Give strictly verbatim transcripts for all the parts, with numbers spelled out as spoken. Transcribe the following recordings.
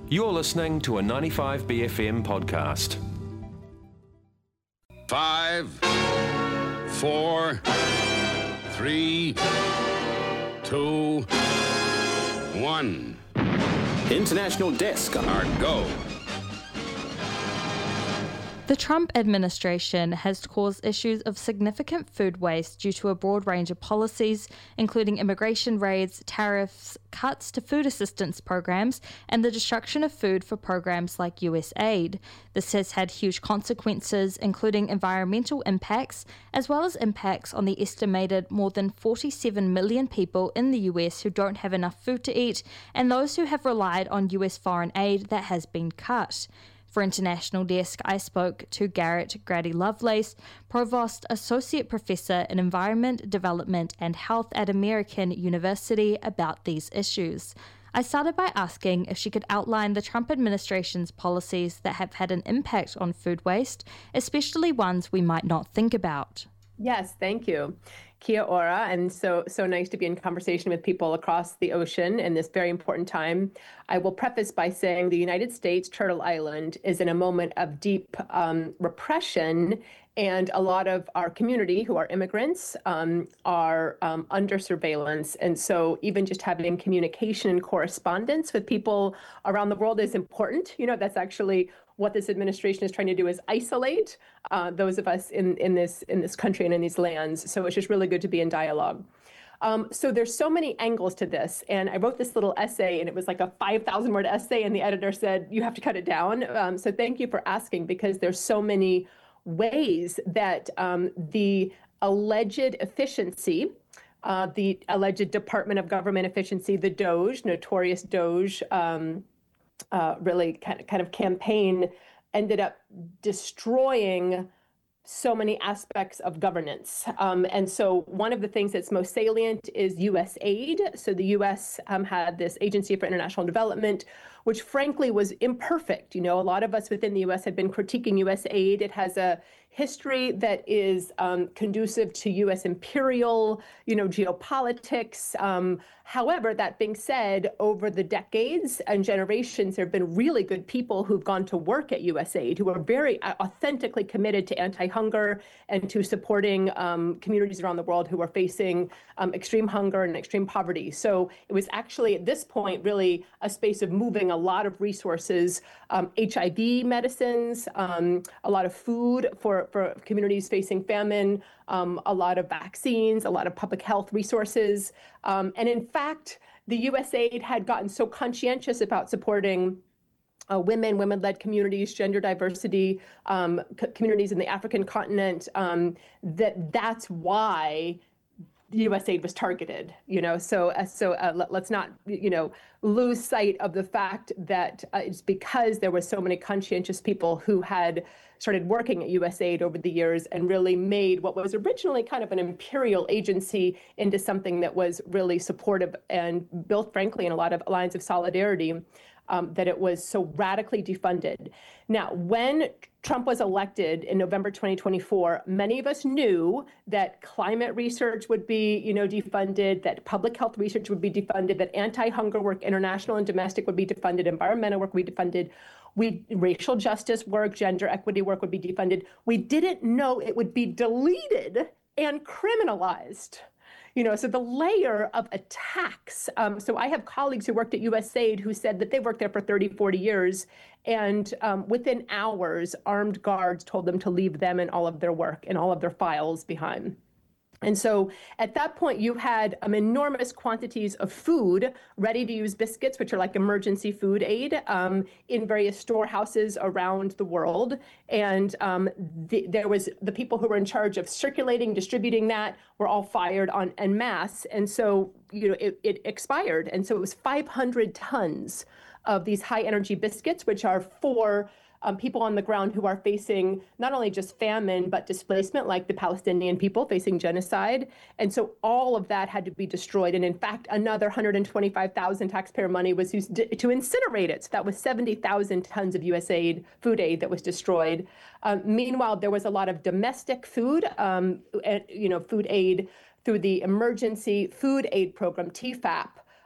You're listening to a ninety-five B F M podcast. Five, four, three, two, one. International Desk. Our go. The Trump administration has caused issues of significant food waste due to a broad range of policies, including immigration raids, tariffs, cuts to food assistance programs, and the destruction of food for programs like U S aid. This has had huge consequences, including environmental impacts, as well as impacts on the estimated more than forty-seven million people in the U S who don't have enough food to eat, and those who have relied on U S foreign aid that has been cut. For International Desk, I spoke to Garrett Grady Lovelace, Provost Associate Professor in Environment, Development and Health at American University, about these issues. I started by asking if she could outline the Trump administration's policies that have had an impact on food waste, especially ones we might not think about. Yes, thank you. Kia ora, and so so nice to be in conversation with people across the ocean in this very important time. I will preface by saying the United States, Turtle Island, is in a moment of deep um, repression, and a lot of our community, who are immigrants, um, are um, under surveillance. And so even just having communication and correspondence with people around the world is important. You know, that's actually what this administration is trying to do, is isolate uh, those of us in, in this in this country and in these lands. So it's just really good to be in dialogue. Um, so there's so many angles to this. And I wrote this little essay, and it was like a five thousand word essay, and the editor said, you have to cut it down. Um, so thank you for asking, because there's so many ways that um, the alleged efficiency, uh, the alleged Department of Government efficiency, the DOGE, notorious DOGE, um, Uh, really kind of, kind of campaign, ended up destroying so many aspects of governance. Um, and so one of the things that's most salient is U S aid. So the U S um, had this Agency for International Development, which frankly was imperfect. You know, a lot of us within the U S had been critiquing U S aid. It has a history that is um, conducive to U S imperial, you know, geopolitics. Um, however, that being said, over the decades and generations, there have been really good people who've gone to work at U S aid, who are very authentically committed to anti-hunger and to supporting um, communities around the world who are facing um, extreme hunger and extreme poverty. So it was actually at this point really a space of moving a lot of resources, um, H I V medicines, um, a lot of food for for communities facing famine, um, a lot of vaccines, a lot of public health resources. Um, and in fact, the U S aid had gotten so conscientious about supporting uh, women, women-led communities, gender diversity, um, c- communities in the African continent, um, that that's why the U S aid was targeted, you know, so uh, so uh, let, let's not, you know, lose sight of the fact that uh, it's because there were so many conscientious people who had started working at U S aid over the years and really made what was originally kind of an imperial agency into something that was really supportive and built, frankly, in a lot of lines of solidarity, um, that it was so radically defunded. Now, when Trump was elected in November twenty twenty-four, many of us knew that climate research would be, you know, defunded, that public health research would be defunded, that anti-hunger work, international and domestic, would be defunded, environmental work would be defunded, we racial justice work, gender equity work would be defunded. We didn't know it would be deleted and criminalized. You know, so the layer of attacks. Um, so I have colleagues who worked at U S aid who said that they worked there for thirty, forty years. And um, within hours, armed guards told them to leave them and all of their work and all of their files behind. And so at that point, you had um, enormous quantities of food, ready-to-use biscuits, which are like emergency food aid, um, in various storehouses around the world. And um, the, there was the people who were in charge of circulating, distributing that, were all fired on en masse. And so, you know, it, it expired. And so it was five hundred tons of these high-energy biscuits, which are for Um, people on the ground who are facing not only just famine, but displacement, like the Palestinian people facing genocide. And so all of that had to be destroyed. And in fact, another one hundred twenty-five thousand taxpayer money was used to incinerate it. So that was seventy thousand tons of U S aid, food aid that was destroyed. Um, meanwhile, there was a lot of domestic food, um, and, you know, food aid through the Emergency Food Aid Program, T FAP.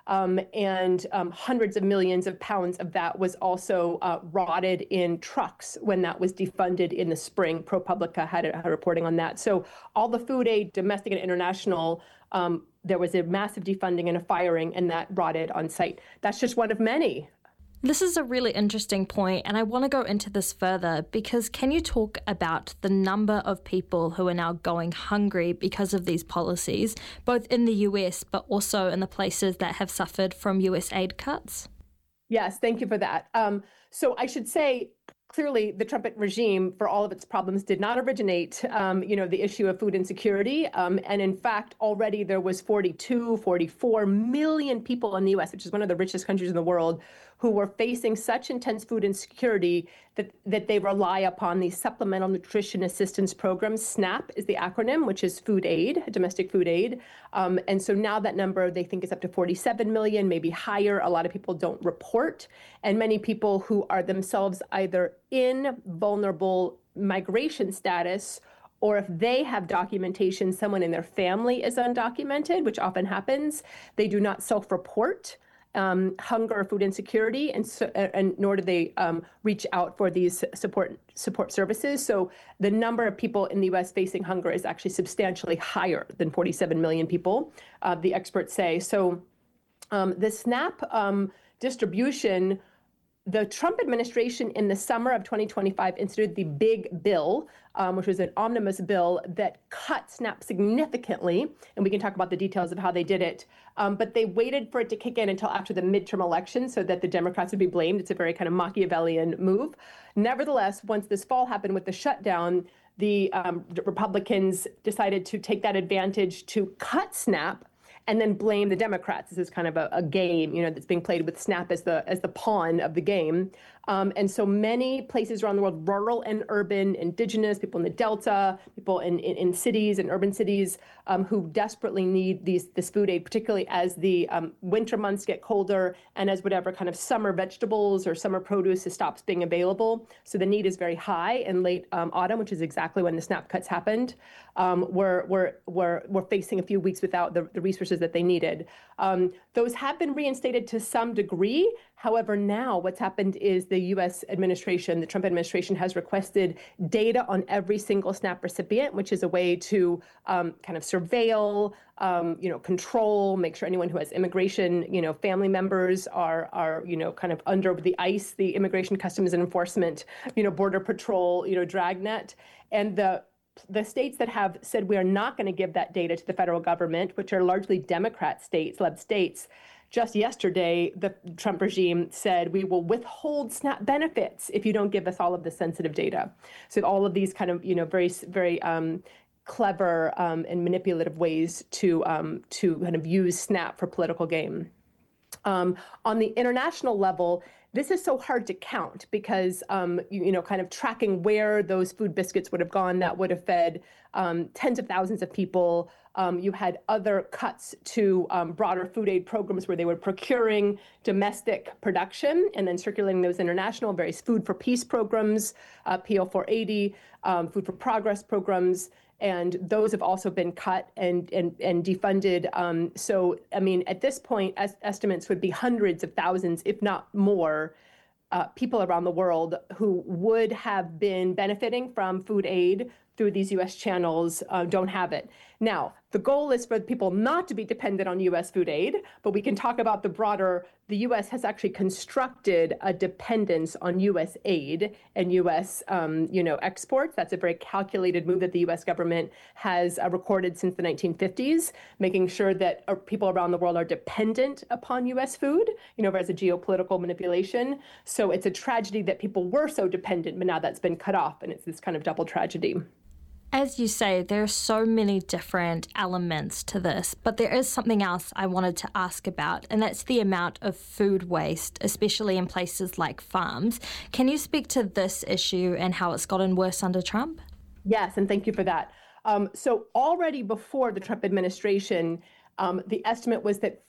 Um, and um, hundreds of millions of pounds of that was also uh, rotted in trucks when that was defunded in the spring. ProPublica had a, had a reporting on that. So all the food aid, domestic and international, um, there was a massive defunding and a firing, and that rotted on site. That's just one of many. This is a really interesting point, and I want to go into this further because can you talk about the number of people who are now going hungry because of these policies, both in the U S but also in the places that have suffered from U S aid cuts? Yes, thank you for that. Um, so I should say, clearly, the Trump regime, for all of its problems, did not originate, um, you know, the issue of food insecurity. Um, and in fact, already there was forty-two, forty-four million people in the U S, which is one of the richest countries in the world, who were facing such intense food insecurity that, that they rely upon the Supplemental Nutrition Assistance Program. SNAP is the acronym, which is food aid, domestic food aid. Um, and so now that number, they think is up to forty-seven million, maybe higher. A lot of people don't report. And many people who are themselves either in vulnerable migration status, or if they have documentation, someone in their family is undocumented, which often happens, they do not self-report um, hunger or food insecurity, and, so, and nor do they um, reach out for these support support services. So the number of people in the U S facing hunger is actually substantially higher than forty-seven million people, uh, the experts say. So um, the SNAP um, distribution, the Trump administration in the summer of twenty twenty-five instituted the big bill, um, which was an omnibus bill that cut SNAP significantly. And we can talk about the details of how they did it. Um, but they waited for it to kick in until after the midterm election so that the Democrats would be blamed. It's a very kind of Machiavellian move. Nevertheless, once this fall happened with the shutdown, the um, Republicans decided to take that advantage to cut SNAP and then blame the Democrats. This is kind of a, a game, you know, that's being played with SNAP as the as the pawn of the game. Um, and so many places around the world, rural and urban, indigenous, people in the Delta, people in, in, in cities and urban cities um, who desperately need these this food aid, particularly as the um, winter months get colder and as whatever kind of summer vegetables or summer produce stops being available. So the need is very high in late um, autumn, which is exactly when the SNAP cuts happened. Um, we're, we're, we're, we're facing a few weeks without the, the resources that they needed. Um, those have been reinstated to some degree. However, now what's happened is the U S administration, the Trump administration, has requested data on every single SNAP recipient, which is a way to um, kind of surveil, um, you know, control, make sure anyone who has immigration, you know, family members are, are, you know, kind of under the ICE, the Immigration Customs and Enforcement, you know, Border Patrol, you know, dragnet. And the The states that have said we are not going to give that data to the federal government, which are largely Democrat states, led states, just yesterday, the Trump regime said we will withhold SNAP benefits if you don't give us all of the sensitive data. So all of these kind of, you know, very, very um, clever um, and manipulative ways to um, to kind of use SNAP for political gain. Um, on the international level, this is so hard to count because, um, you, you know, kind of tracking where those food biscuits would have gone, that would have fed um, tens of thousands of people. Um, you had other cuts to um, broader food aid programs where they were procuring domestic production and then circulating those international, various food for peace programs, uh, P L four eighty, um, food for progress programs. And those have also been cut and and, and defunded. Um, so, I mean, at this point, as estimates would be hundreds of thousands, if not more, uh, people around the world who would have been benefiting from food aid through these U S channels uh, don't have it. Now, the goal is for people not to be dependent on U S food aid, but we can talk about the broader, the U S has actually constructed a dependence on U S aid and U S um, you know, exports. That's a very calculated move that the U S government has uh, recorded since the nineteen fifties, making sure that uh, people around the world are dependent upon U S food, you know, as a geopolitical manipulation. So it's a tragedy that people were so dependent, but now that's been cut off, and it's this kind of double tragedy. As you say, there are so many different elements to this, but there is something else I wanted to ask about, and that's the amount of food waste, especially in places like farms. Can you speak to this issue and how it's gotten worse under Trump? Yes, and thank you for that. Um, so already before the Trump administration, um, the estimate was that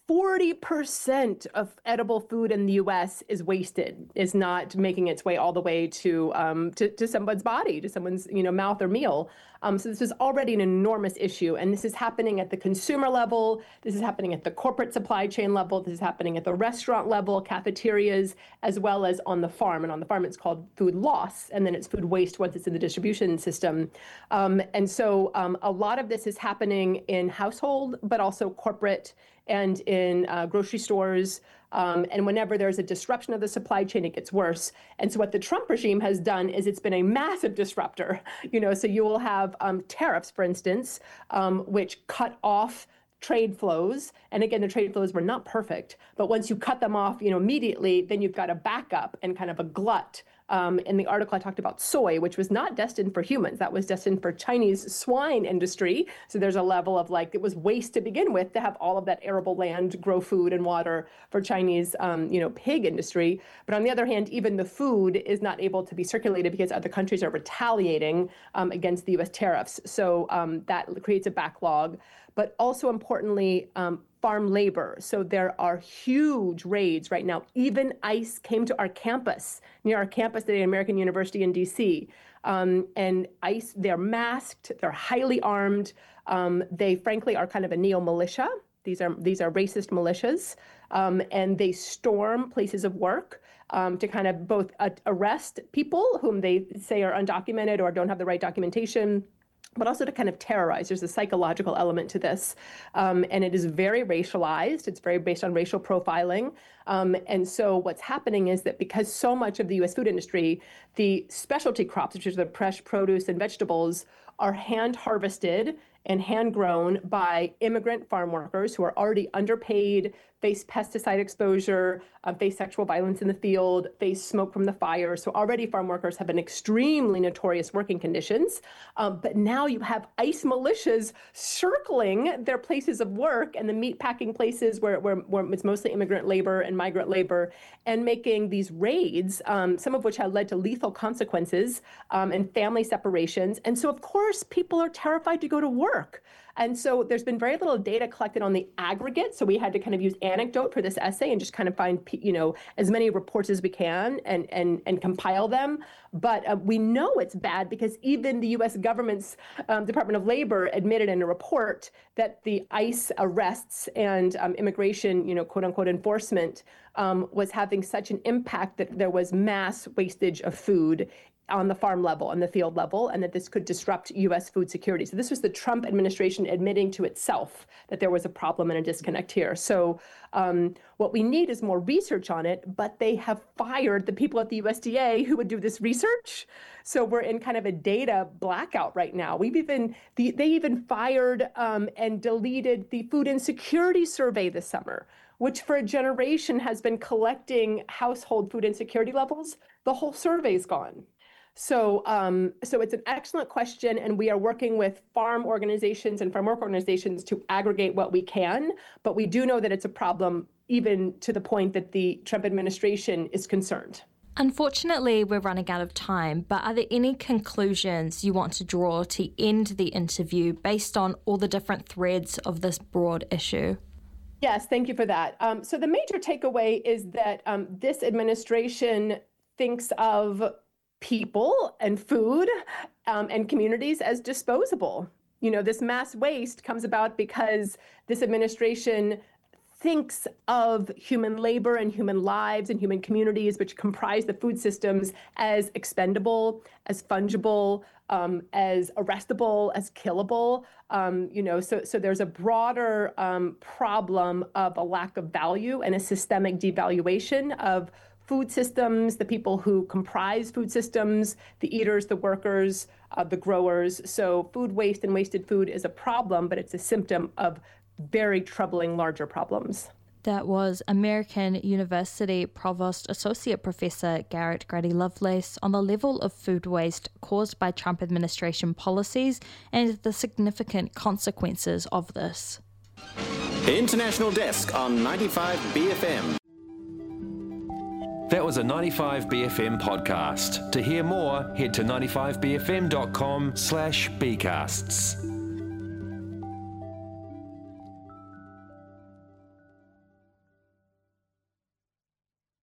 forty percent of edible food in the U S is wasted, is not making its way all the way to um, to, to someone's body, to someone's you know mouth or meal. Um, so this is already an enormous issue, and this is happening at the consumer level. This is happening at the corporate supply chain level. This is happening at the restaurant level, cafeterias, as well as on the farm. And on the farm, it's called food loss, and then it's food waste once it's in the distribution system. Um, and so um, a lot of this is happening in household, but also corporate and in uh, grocery stores. Um, and whenever there's a disruption of the supply chain, it gets worse. And so what the Trump regime has done is it's been a massive disruptor. You know, so you will have um, tariffs, for instance, um, which cut off trade flows. And again, the trade flows were not perfect, but once you cut them off, you know, immediately, then you've got a backup and kind of a glut. Um, in the article, I talked about soy, which was not destined for humans. That was destined for Chinese swine industry. So there's a level of like, it was waste to begin with to have all of that arable land grow food and water for Chinese, um, you know, pig industry. But on the other hand, even the food is not able to be circulated because other countries are retaliating um, against the U S tariffs. So um, that creates a backlog. But also importantly, um, farm labor. So there are huge raids right now. Even ICE came to our campus, near our campus at American University in D C. Um, and ICE, they're masked, they're highly armed. Um, they frankly are kind of a neo-militia. These are these are racist militias. Um, and they storm places of work um, to kind of both uh, arrest people whom they say are undocumented or don't have the right documentation, but also to kind of terrorize. There's a psychological element to this. Um, and it is very racialized. It's very based on racial profiling. Um, and so what's happening is that because so much of the U S food industry, the specialty crops, which are the fresh produce and vegetables, are hand harvested and hand grown by immigrant farm workers who are already underpaid, face pesticide exposure, uh, face sexual violence in the field, face smoke from the fire. So already farm workers have been extremely notorious working conditions. Um, but now you have ICE militias circling their places of work and the meat packing places where, where, where it's mostly immigrant labor and migrant labor, and making these raids, um, some of which have led to lethal consequences um, and family separations. And so, of course, people are terrified to go to work. And so there's been very little data collected on the aggregate. So we had to kind of use anecdote for this essay and just kind of find, you know, as many reports as we can and and and compile them. But uh, we know it's bad because even the U S government's um, Department of Labor admitted in a report that the ICE arrests and um, immigration, you know, quote unquote enforcement um, was having such an impact that there was mass wastage of food on the farm level, on the field level, and that this could disrupt U S food security. So this was the Trump administration admitting to itself that there was a problem and a disconnect here. So um, what we need is more research on it, but they have fired the people at the U S D A who would do this research. So we're in kind of a data blackout right now. We've even, the, they even fired um, and deleted the Food Insecurity Survey this summer, which for a generation has been collecting household food insecurity levels. The whole survey's gone. So, um, so it's an excellent question, and we are working with farm organizations and farm work organizations to aggregate what we can. But we do know that it's a problem, even to the point that the Trump administration is concerned. Unfortunately, we're running out of time, but are there any conclusions you want to draw to end the interview based on all the different threads of this broad issue? Yes, thank you for that. Um, so the major takeaway is that um, this administration thinks of people and food um, and communities as disposable. You know, this mass waste comes about because this administration thinks of human labor and human lives and human communities, which comprise the food systems, as expendable, as fungible, um, as arrestable, as killable. Um, you know, so so there's a broader um, problem of a lack of value and a systemic devaluation of food systems, the people who comprise food systems, the eaters, the workers, uh, the growers. So food waste and wasted food is a problem, but it's a symptom of very troubling larger problems. That was American University Provost Associate Professor Garrett Grady-Lovelace on the level of food waste caused by Trump administration policies and the significant consequences of this. International Desk on ninety-five B F M. That was a ninety-five B F M podcast. To hear more, head to ninety-five B F M dot com slash B casts.